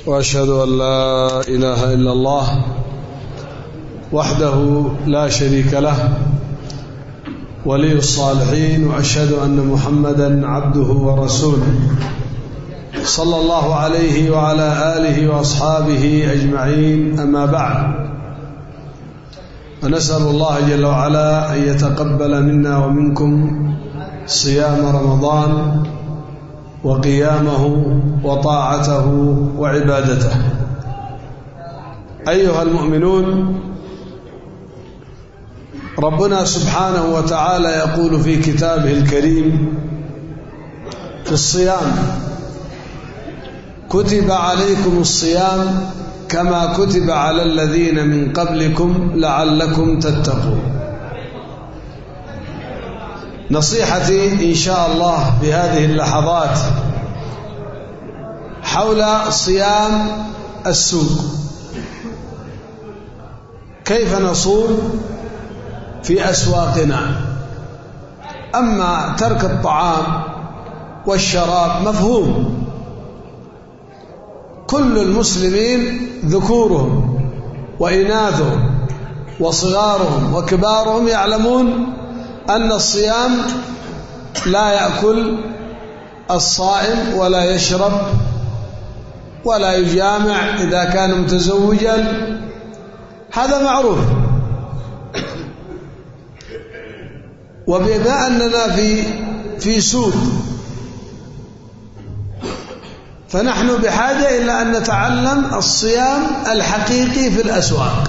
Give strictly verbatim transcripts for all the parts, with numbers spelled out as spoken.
وأشهد أن لا إله إلا الله وحده لا شريك له ولي الصالحين، وأشهد أن محمدا عبده ورسوله صلى الله عليه وعلى آله وأصحابه أجمعين. أما بعد، فنسأل الله جل وعلا أن يتقبل منا ومنكم صيام رمضان وقيامه وطاعته وعبادته. أيها المؤمنون، ربنا سبحانه وتعالى يقول في كتابه الكريم في الصيام: كتب عليكم الصيام كما كتب على الذين من قبلكم لعلكم تتقون. نصيحتي إن شاء الله بهذه اللحظات حول صيام السوق، كيف نصوم في أسواقنا. أما ترك الطعام والشراب مفهوم، كل المسلمين ذكورهم وإناثهم وصغارهم وكبارهم يعلمون أن الصيام لا يأكل الصائم ولا يشرب ولا يجامع إذا كان متزوجا، هذا معروف. وبما أننا في في سوق، فنحن بحاجة إلى أن نتعلم الصيام الحقيقي في الأسواق.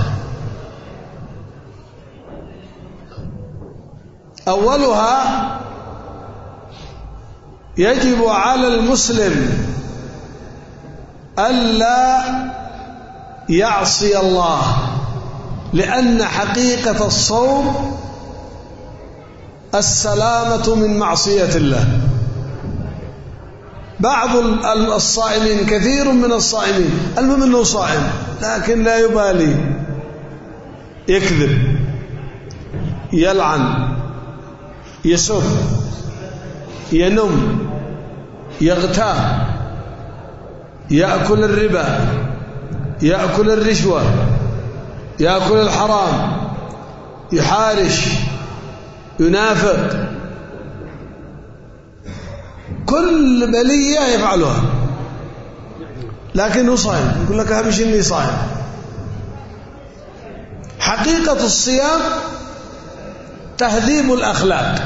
أولها، يجب على المسلم ألا يعصي الله، لأن حقيقة الصوم السلامة من معصية الله. بعض الصائمين، كثير من الصائمين، المهم أنه صائم لكن لا يبالي، يكذب، يلعن، يسب، ينم، يغتاب، يأكل الربا، يأكل الرشوة، يأكل الحرام، يحارش، ينافق، كل بلية يفعلها، لكنه صائم. يقول لك أهم شيء إني صائم. حقيقة الصيام تهذيب الأخلاق،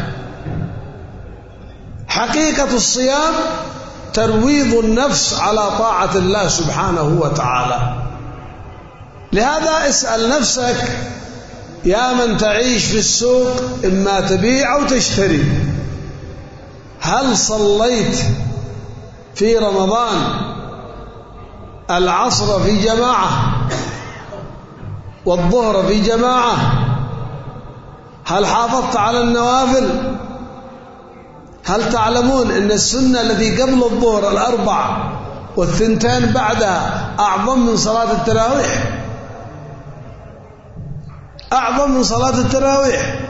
حقيقة الصيام ترويض النفس على طاعة الله سبحانه وتعالى. لهذا اسأل نفسك يا من تعيش في السوق، إما تبيع أو تشتري، هل صليت في رمضان العصر في جماعة والظهر في جماعة؟ هل حافظت على النوافل؟ هل تعلمون أن السنة التي قبل الظهر الأربع والثنتين بعدها أعظم من صلاة التراويح؟ أعظم من صلاة التراويح.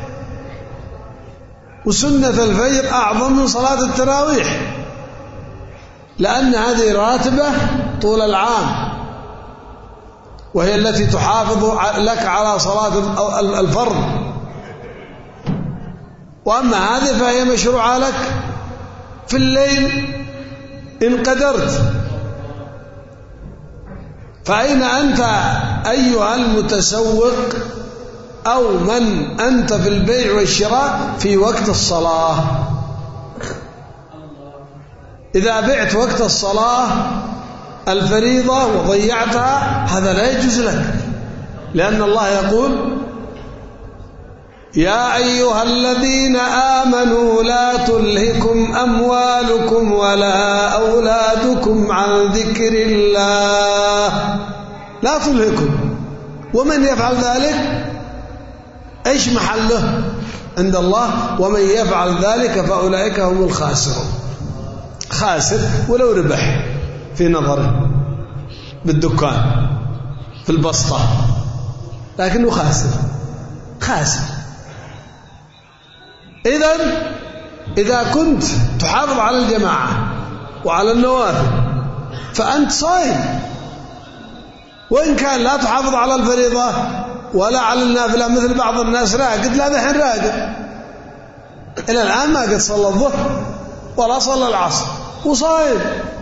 وسنة الفجر أعظم من صلاة التراويح، لأن هذه راتبة طول العام، وهي التي تحافظ لك على صلاة الفرض. وأما هذه فهي مشروعة لك في الليل إن قدرت. فأين أنت أيها المتسوق أو من أنت في البيع والشراء في وقت الصلاة؟ إذا بعت وقت الصلاة الفريضة وضيعتها، هذا لا يجوز لك، لأن الله يقول: يا أيها الذين آمنوا لا تلهكم أموالكم ولا أولادكم عن ذكر الله. لا تلهكم. ومن يفعل ذلك إيش محله عند الله؟ ومن يفعل ذلك فأولئك هم الخاسرون. خاسر ولو ربح في نظره بالدكان في البسطة، لكنه خاسر خاسر. إذن إذا كنت تحافظ على الجماعة وعلى النوافل فأنت صائم، وإن كان لا تحافظ على الفريضة ولا على النافلة مثل بعض الناس راقد، لا ذحين راقد إلى الآن ما قد صلى الظهر ولا صلى العصر وصايم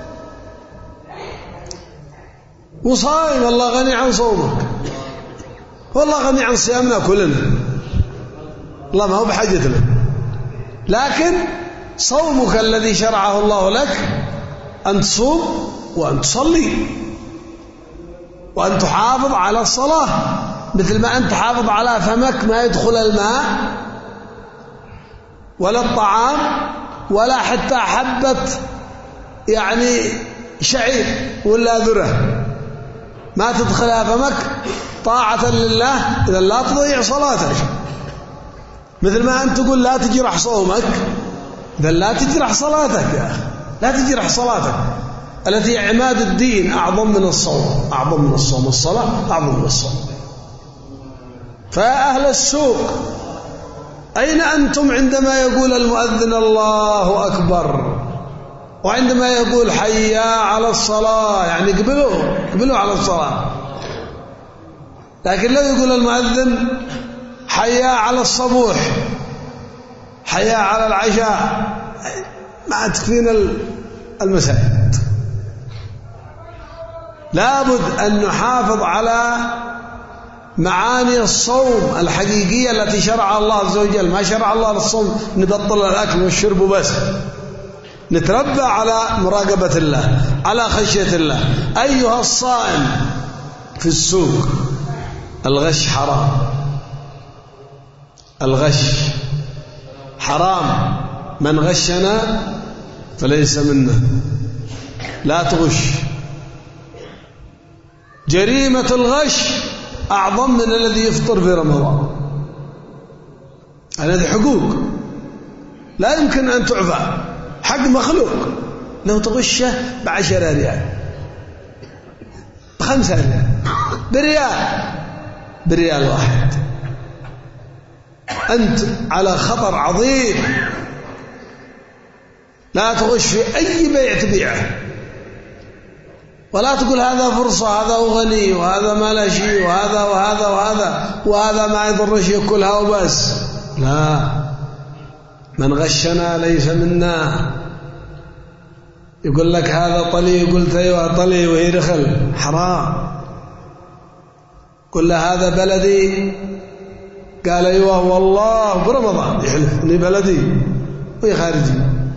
وصايم والله غني عن صومك، والله غني عن صيامنا كلنا، الله ما هو بحاجتنا. لكن صومك الذي شرعه الله لك أن تصوم وأن تصلي وأن تحافظ على الصلاة، مثل ما أن تحافظ على فمك ما يدخل الماء ولا الطعام ولا حتى حبة يعني شعير ولا ذرة ما تدخلها فمك طاعة لله، إذا لا تضيع صلاتك. مثل ما أنت تقول لا تجرح صومك، إذا لا تجرح صلاتك يا أخي، لا تجرح صلاتك التي عماد الدين أعظم من الصوم، أعظم من الصوم، الصلاة أعظم من الصوم. فيا أهل السوق أين أنتم عندما يقول المؤذن الله أكبر وعندما يقول حيا على الصلاة؟ يعني قبلوا قبلوا على الصلاة. لكن لو يقول المؤذن حيا على الصبوح، حيا على العشاء، ما تكفينا المساجد. لابد أن نحافظ على معاني الصوم الحقيقية التي شرع الله عز وجل. ما شرع الله للصوم نبطل الأكل والشرب بس، نتربى على مراقبة الله، على خشية الله. أيها الصائم في السوق، الغش حرام، الغش حرام، من غشنا فليس منا، لا تغش. جريمة الغش أعظم من الذي يفطر في رمضان. هذه حقوق لا يمكن أن تعفى، حق مخلوق. لو تغشه بعشرة ريال، بخمسة ريال، بريال، بريال واحد، أنت على خطر عظيم. لا تغش في أي بيع تبيعه، ولا تقول هذا فرصة، هذا غني وهذا ما له شيء وهذا وهذا وهذا وهذا ما يضرش يأكلها وبس. لا، من غشنا ليس منا. يقول لك هذا طلي، قلت أيوة طلي وهي دخل، حرام. قل له هذا بلدي، قال أيوة والله برمضان يحلف إني بلدي وهي خارجي،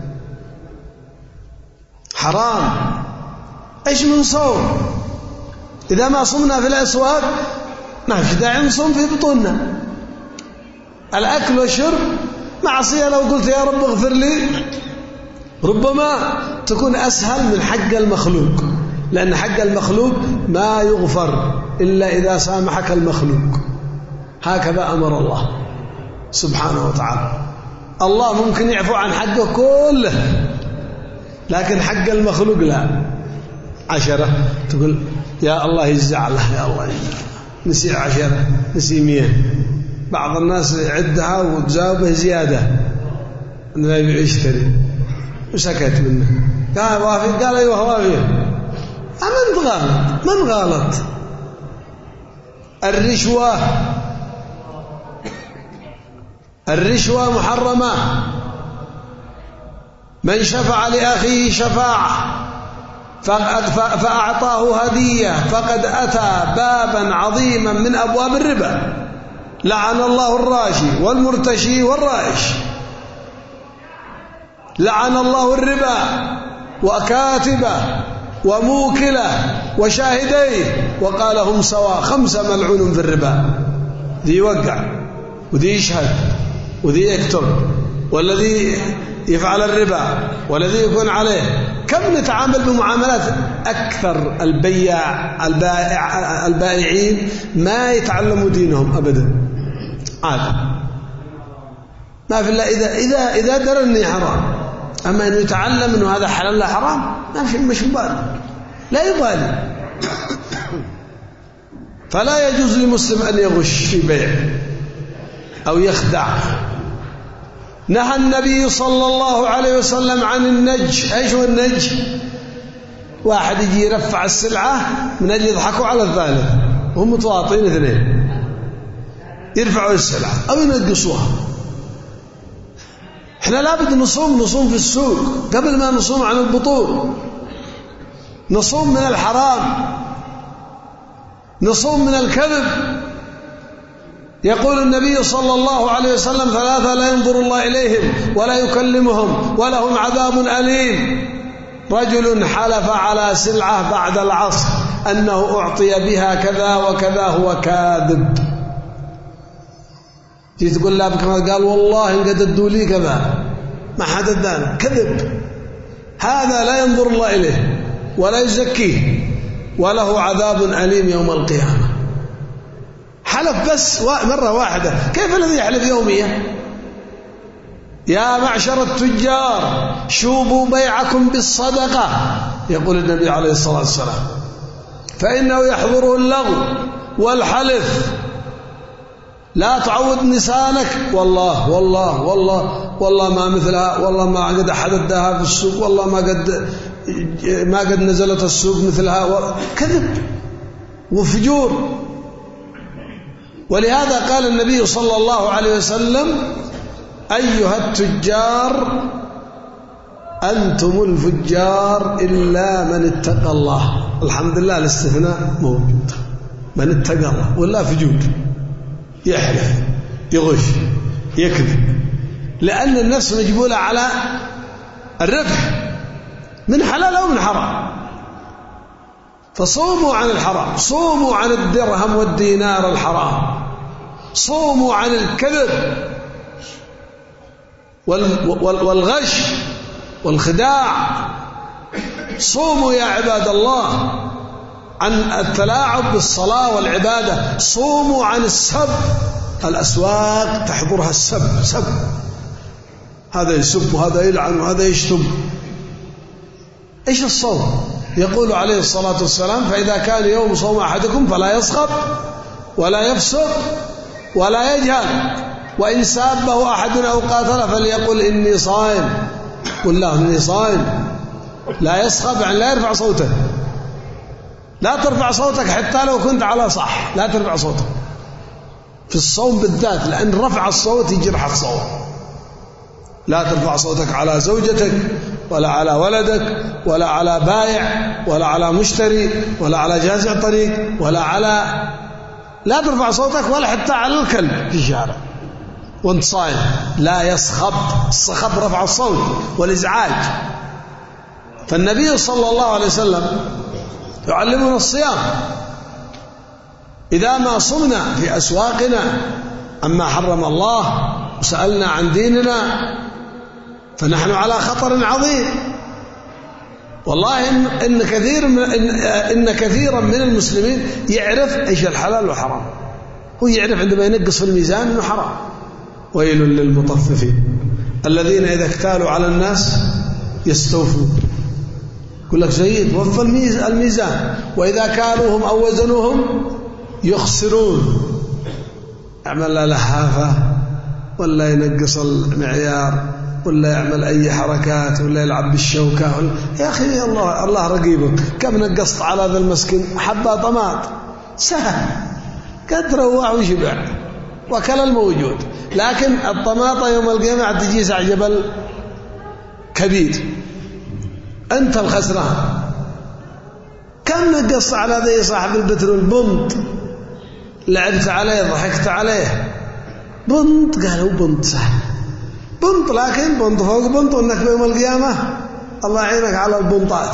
حرام. إيش من صوم؟ إذا ما صمنا في الأسواق ما في داعي نصوم في بطوننا. الأكل والشرب معصية، لو قلت يا رب اغفر لي ربما تكون أسهل من حق المخلوق، لأن حق المخلوق ما يغفر إلا إذا سامحك المخلوق. هكذا أمر الله سبحانه وتعالى. الله ممكن يعفو عن حقه كله، لكن حق المخلوق لا. عشرة تقول يا الله يجزع له، يا الله يجزع، نسي عشرة، نسي مية. بعض الناس يعدها وتزاوبه زيادة أنه يبيع يشتري، وسكت منه. قال وافي، قال أيوه وافي. من غلط؟ من غلط؟ الرشوة، الرشوة محرمة. من شفع لأخيه شفاعة فأعطاه هدية فقد أتى بابا عظيما من أبواب الربا. لعن الله الراشي والمرتشي والرائش، لعن الله الربا وكاتبه وموكله وشاهديه وقال هم سواء. خمسة ملعون في الربا، ذي يوقع وذي يشهد وذي يكتب والذي يفعل الربا والذي يكون عليه. كم نتعامل بمعاملات أكثر البياع البائع البائعين ما يتعلموا دينهم أبدا، عادة ما في إلا إذا إذا إذا درى إني حرام. أما إنه يتعلم إنه هذا حلال لا حرام، ما في، مش يبالي، لا يبالي. فلا يجوز للمسلم أن يغش في بيع أو يخدع. نهى النبي صلى الله عليه وسلم عن النج. ايش هو النج؟ واحد يجي يرفع السلعة من أجل يضحكوا على الثالث، وهم متواطئين اثنين يرفعوا السلعة أو ينقصوها. احنا لابد نصوم نصوم في السوق قبل ما نصوم عن البطون، نصوم من الحرام، نصوم من الكذب. يقول النبي صلى الله عليه وسلم: ثلاثة لا ينظر الله إليهم ولا يكلمهم ولهم عذاب أليم: رجل حلف على سلعة بعد العصر أنه أعطي بها كذا وكذا هو كاذب. جيت تقول لا بكرة، قال والله إن قد ادوا لي كذا ما حد ادانا، كذب. هذا لا ينظر الله إليه ولا يزكيه وله عذاب أليم يوم القيامة. حلف بس مرة واحدة، كيف الذي يحلف يوميا؟ يا معشر التجار شوبوا بيعكم بالصدقة، يقول النبي عليه الصلاة والسلام، فإنه يحضره اللغو والحلف. لا تعود لسانك والله والله والله والله ما مثلها، والله ما قد أحد اداها في السوق، والله ما قد ما قد نزلت السوق مثلها. كذب وفجور. ولهذا قال النبي صلى الله عليه وسلم: أيها التجار أنتم الفجار إلا من اتقى الله. الحمد لله الاستثناء موجود، من اتقى الله، ولا فجور، يحلف يغش يكذب، لأن النفس مجبولة على الربح من حلال أو من حرام. فصوموا عن الحرام، صوموا عن الدرهم والدينار الحرام، صوموا عن الكذب والغش والخداع. صوموا يا عباد الله عن التلاعب بالصلاة والعبادة، صوموا عن السب. الأسواق تحضرها السب، سب، هذا يسب وهذا يلعن وهذا يشتم. إيش الصوم؟ يقول عليه الصلاة والسلام: فإذا كان يوم صوم أحدكم فلا يصخب ولا يفسق ولا يجهل، وإن سابه أحد أو قاتل فليقل إني صائم. قل له إني صائم. لا يصخب يعني لا يرفع صوته، لا ترفع صوتك حتى لو كنت على صح، لا ترفع صوتك في الصوم بالذات، لأن رفع الصوت يجرح الصوت. لا ترفع صوتك على زوجتك ولا على ولدك ولا على بائع ولا على مشتري ولا على جازع طريق ولا على، لا ترفع صوتك ولا حتى على الكلب في الشارع وانت صايم. لا يصخب، الصخب رفع الصوت والإزعاج. فالنبي صلى الله عليه وسلم يعلمنا الصيام. إذا ما صمنا في أسواقنا أما حرم الله وسألنا عن ديننا فنحن على خطر عظيم. والله إن, إن, كثير من إن, إن كثيرا من المسلمين يعرف إيش الحلال والحرام، هو يعرف عندما ينقص في الميزان إنه حرام. ويل للمطففين الذين إذا اكتالوا على الناس يستوفون. يقول لك زيد وفى الميزان، وإذا كالوهم أو وزنوهم يخسرون. يعمل لحافة ولا ينقص المعيار ولا يعمل أي حركات ولا يلعب بالشوكة ولا... يا أخي الله الله رقيبك. كم نقصت على هذا المسكين حبة طماط سهل، قد روح وشبع وكل الموجود. لكن الطماطة يوم القيامة تجيس على جبل كبير، أنت الخسران. كم نقصت على ذي صاحب البترول بنت، لعبت عليه ضحكت عليه، بنت قالوا بنت صح بنت، لكن بنت فوق بنت، وانك يوم القيامة الله يعينك على البنطات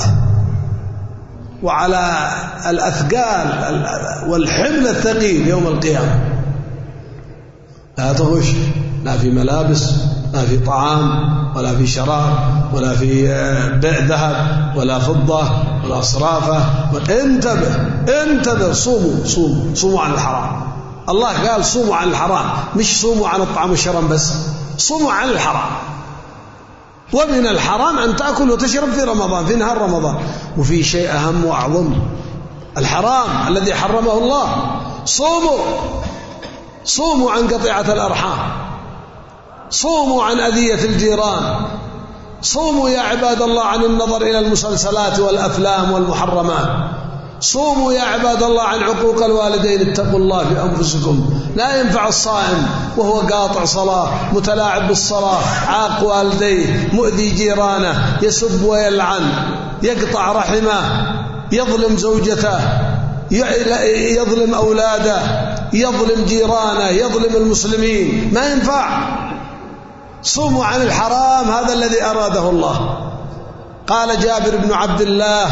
وعلى الأثقال والحمل الثقيل يوم القيامة. لا تغش، لا في ملابس لا في طعام ولا في شراب ولا في بيع ذهب ولا فضة ولا صرافة. انتبه انتبه، صوموا صوموا صوموا عن الحرام. الله قال صوموا عن الحرام، مش صوموا عن الطعام والشراب بس، صوموا عن الحرام. ومن الحرام أن تأكل وتشرب في رمضان، في نهار رمضان. وفي شيء أهم وأعظم، الحرام الذي حرمه الله. صوموا صوموا عن قطيعة الأرحام، صوموا عن أذية الجيران، صوموا يا عباد الله عن النظر إلى المسلسلات والأفلام والمحرمات. صوموا يا عباد الله عن عقوق الوالدين. اتقوا الله في أنفسكم. لا ينفع الصائم وهو قاطع صلاة، متلاعب بالصلاة، عاق والديه، مؤذي جيرانه، يسب ويلعن، يقطع رحمه، يظلم زوجته، يظلم أولاده، يظلم جيرانه، يظلم المسلمين. ما ينفع. صوموا عن الحرام، هذا الذي أراده الله. قال جابر بن عبد الله: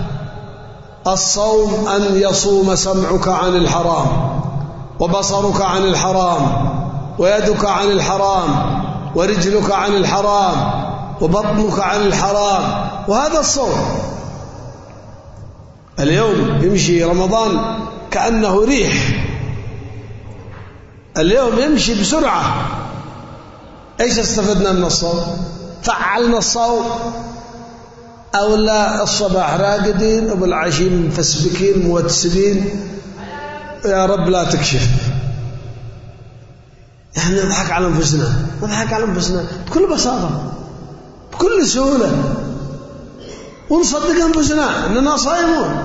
الصوم أن يصوم سمعك عن الحرام، وبصرك عن الحرام، ويدك عن الحرام، ورجلك عن الحرام، وبطنك عن الحرام. وهذا الصوم. اليوم يمشي رمضان كأنه ريح، اليوم يمشي بسرعة. ايش استفدنا من الصوم؟ فعلنا الصوم أو لا؟ الصباح راقدين وبالعشي مفسبكين موتسبين. يا رب لا تكشف. يعني نضحك على أنفسنا، نضحك على أنفسنا بكل بساطة، بكل سهولة، ونصدق أنفسنا أننا صائمون.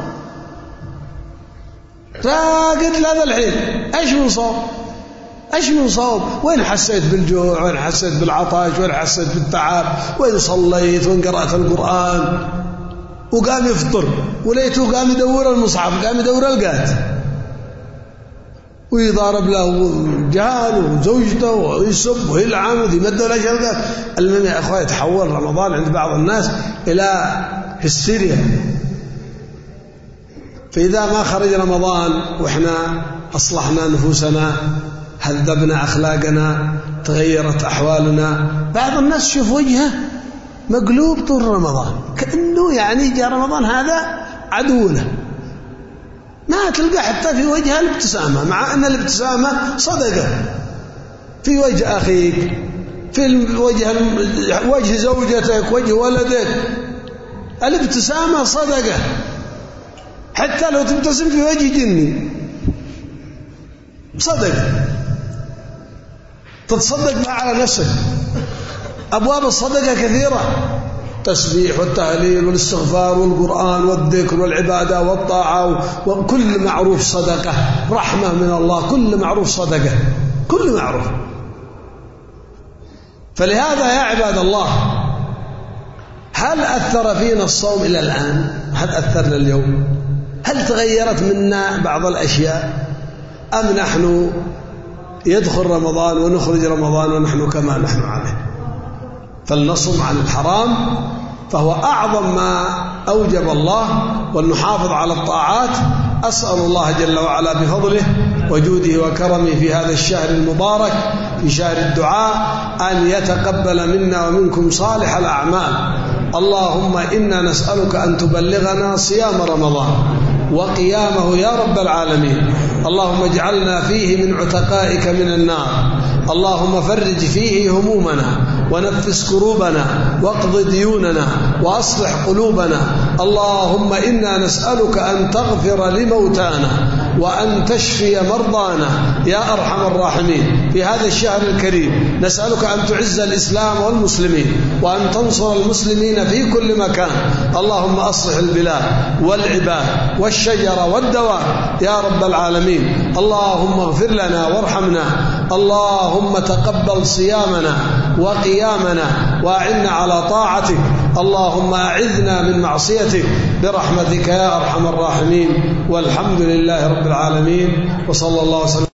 راقد لهذا الحين، ايش من صوم؟ ايش من صوم؟ وين حسيت بالجوع؟ وين حسيت بالعطش؟ وين حسيت بالتعب؟ وين صليت؟ وين قرأت القرآن؟ وقام يفطر، وليته قام يدور المصحف، قام يدور القات، ويضارب له جهال وزوجته، ويسب ويلعن ويمد له شلقات. المهم يا اخوان، يتحول رمضان عند بعض الناس الى هستيريا. فإذا ما خرج رمضان وإحنا أصلحنا نفوسنا، هذبنا أخلاقنا، تغيرت أحوالنا، بعض الناس شوف وجهه مقلوب طول رمضان، كأنه يعني جاء رمضان هذا عدونا. ما تلقى حتى في وجهه الابتسامة، مع أن الابتسامة صدقة في وجه أخيك، في وجه وجه زوجتك، وجه ولدك. الابتسامة صدقة، حتى لو تبتسم في وجه جني صدقة، تتصدق ما على نفسك. أبواب الصدقة كثيرة: التسبيح والتهليل والاستغفار والقرآن والذكر والعبادة والطاعة، وكل معروف صدقة، رحمة من الله، كل معروف صدقة، كل معروف. فلهذا يا عباد الله، هل أثر فينا الصوم إلى الآن؟ هل أثرنا اليوم؟ هل تغيرت منا بعض الأشياء؟ أم نحن يدخل رمضان ونخرج رمضان ونحن كما نحن عليه؟ فلنصم عن الحرام، فهو أعظم ما أوجب الله، ولنحافظ على الطاعات. أسأل الله جل وعلا بفضله وجوده وكرمه في هذا الشهر المبارك، في شهر الدعاء، أن يتقبل منا ومنكم صالح الأعمال. اللهم إنا نسألك أن تبلغنا صيام رمضان وقيامه يا رب العالمين. اللهم اجعلنا فيه من عتقائك من النار. اللهم فرج فيه همومنا، ونفس كروبنا، واقض ديوننا، وأصلح قلوبنا. اللهم إنا نسألك أن تغفر لموتانا، وأن تشفي مرضانا يا أرحم الراحمين في هذا الشهر الكريم. نسألك أن تعز الإسلام والمسلمين، وأن تنصر المسلمين في كل مكان. اللهم أصلح البلاد والعباد والشجر والدواب يا رب العالمين. اللهم اغفر لنا وارحمنا. اللهم تقبل صيامنا وقيامنا، وأعنا على طاعتك. اللهم أعذنا من معصيتك برحمتك يا أرحم الراحمين. والحمد لله رب العالمين، وصلى الله وسلم.